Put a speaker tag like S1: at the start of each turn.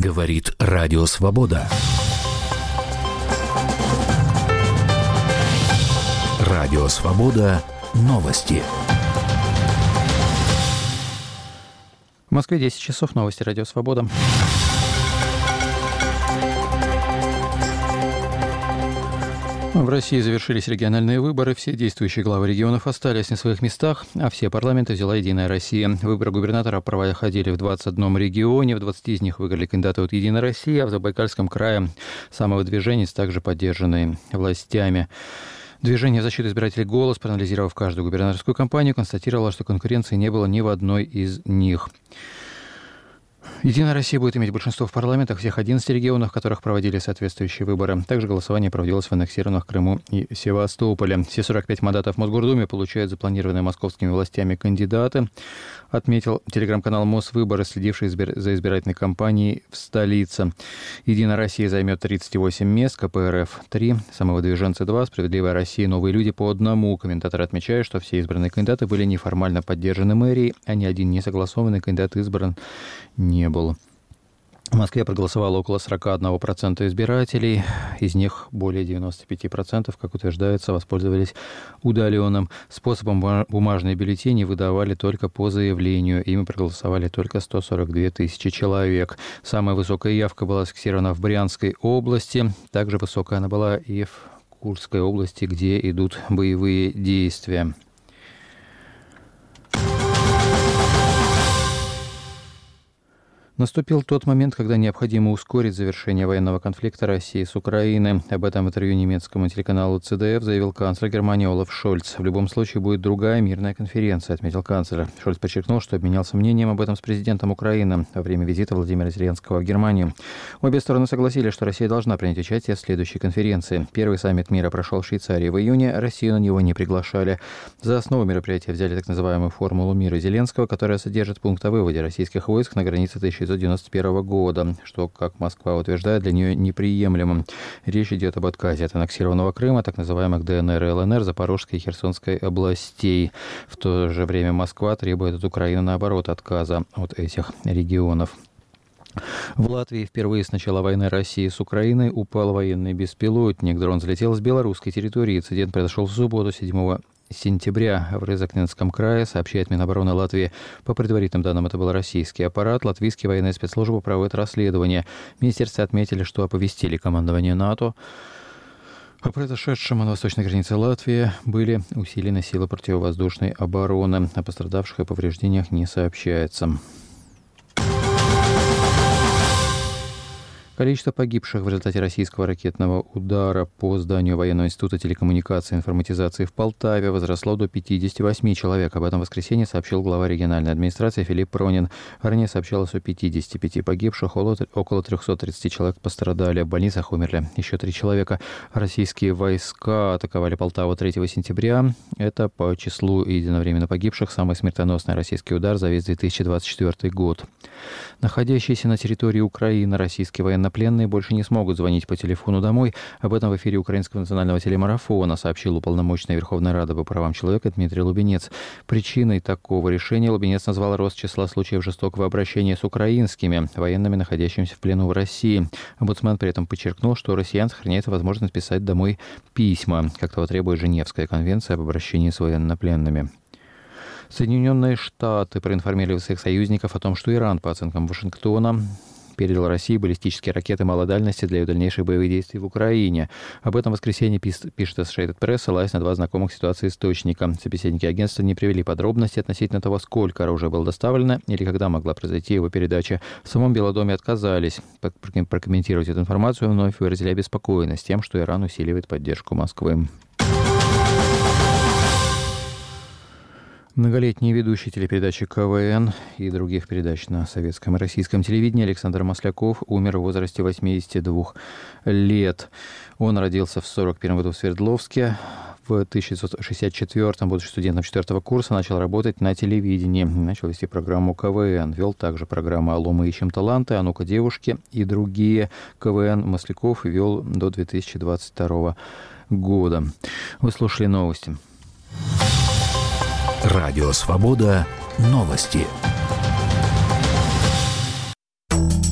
S1: Говорит Радио Свобода. Радио Свобода. Новости.
S2: В Москве 10 часов. Новости Радио Свобода. В России завершились региональные выборы. Все действующие главы регионов остались на своих местах, а все парламенты взяла «Единая Россия». Выборы губернатора проходили в 21 регионе. В 20 из них выиграли кандидаты от «Единой России», а в Забайкальском крае самовыдвиженец, также поддержанный властями. Движение защиты избирателей «Голос», проанализировав каждую губернаторскую кампанию, констатировало, что конкуренции не было ни в одной из них. «Единая Россия» будет иметь большинство в парламентах всех 11 регионах, в которых проводили соответствующие выборы. Также голосование проводилось в аннексированных Крыму и Севастополе. Все 45 мандатов в Мосгордуме получают запланированные московскими властями кандидаты, отметил телеграм-канал «Мосвыборы», следивший за избирательной кампанией в столице. «Единая Россия» займет 38 мест, КПРФ – 3, самовыдвиженцы – 2, «Справедливая Россия», «Новые люди» по 1. Комментаторы отмечают, что все избранные кандидаты были неформально поддержаны мэрией, а ни один несогласованный кандидат избран не был. В Москве проголосовало около 41% избирателей. Из них более 95%, как утверждается, воспользовались удаленным способом. Бумажные бюллетени выдавали только по заявлению. Ими проголосовали только 142 тысячи человек. Самая высокая явка была зафиксирована в Брянской области. Также высокая она была и в Курской области, где идут боевые действия. Наступил тот момент, когда необходимо ускорить завершение военного конфликта России с Украиной. Об этом в интервью немецкому телеканалу ЦДФ заявил канцлер Германии Олаф Шольц. В любом случае будет другая мирная конференция, отметил канцлер. Шольц подчеркнул, что обменялся мнением об этом с президентом Украины во время визита Владимира Зеленского в Германию. Обе стороны согласились, что Россия должна принять участие в следующей конференции. Первый саммит мира прошел в Швейцарии в июне, Россию на него не приглашали. За основу мероприятия взяли так называемую формулу мира Зеленского, которая содержит пункт о выводе российских войск на границе 1991 года, что, как Москва утверждает, для нее неприемлемым. Речь идет об отказе от аннексированного Крыма, так называемых ДНР и ЛНР, Запорожской и Херсонской областей. В то же время Москва требует от Украины, наоборот, отказа от этих регионов. В Латвии впервые с начала войны России с Украиной упал военный беспилотник. Дрон взлетел с белорусской территории. Инцидент произошел в субботу, 7 сентября в Рязанском крае, сообщает Минобороны Латвии. По предварительным данным, это был российский аппарат. Латвийские военные спецслужбы проводят расследование. В министерстве отметили, что оповестили командование НАТО о произошедшем. На восточной границе Латвии были усилены силы противовоздушной обороны. О пострадавших и повреждениях не сообщается. Количество погибших в результате российского ракетного удара по зданию Военного института телекоммуникации и информатизации в Полтаве возросло до 58 человек. Об этом в воскресенье сообщил глава региональной администрации Филипп Пронин. Ранее сообщалось о 55 погибших, около 330 человек пострадали. В больницах умерли еще 3 человека. Российские войска атаковали Полтаву 3 сентября. Это по числу единовременно погибших самый смертоносный российский удар за весь 2024 год. Находящиеся на территории Украины российские военнопленные больше не смогут звонить по телефону домой. Об этом в эфире Украинского национального телемарафона сообщил уполномоченный Верховной Рады по правам человека Дмитрий Лубенец. Причиной такого решения Лубенец назвал рост числа случаев жестокого обращения с украинскими военными, находящимися в плену в России. Омбудсмен при этом подчеркнул, что у россиян сохраняется возможность писать домой письма, как того требует Женевская конвенция об обращении с военнопленными. Соединенные Штаты проинформировали своих союзников о том, что Иран, по оценкам Вашингтона, передал России баллистические ракеты малой дальности для ее дальнейших боевых действий в Украине. Об этом в воскресенье пишет Associated Press, ссылаясь на 2 знакомых ситуации источника. Собеседники агентства не привели подробности относительно того, сколько оружия было доставлено или когда могла произойти его передача. В самом Белом доме отказались прокомментировать эту информацию, вновь выразили обеспокоенность тем, что Иран усиливает поддержку Москвы. Многолетний ведущий телепередачи КВН и других передач на советском и российском телевидении Александр Масляков умер в возрасте 82 лет. Он родился в 1941 году в Свердловске. В 1964-м, будучи студентом 4 курса, начал работать на телевидении. Начал вести программу КВН. Вел также программы «Алло, мы ищем таланты», «А ну-ка, девушки» и другие. КВН Масляков вел до 2022 года. Вы слушали новости.
S1: Радио Свобода. Новости.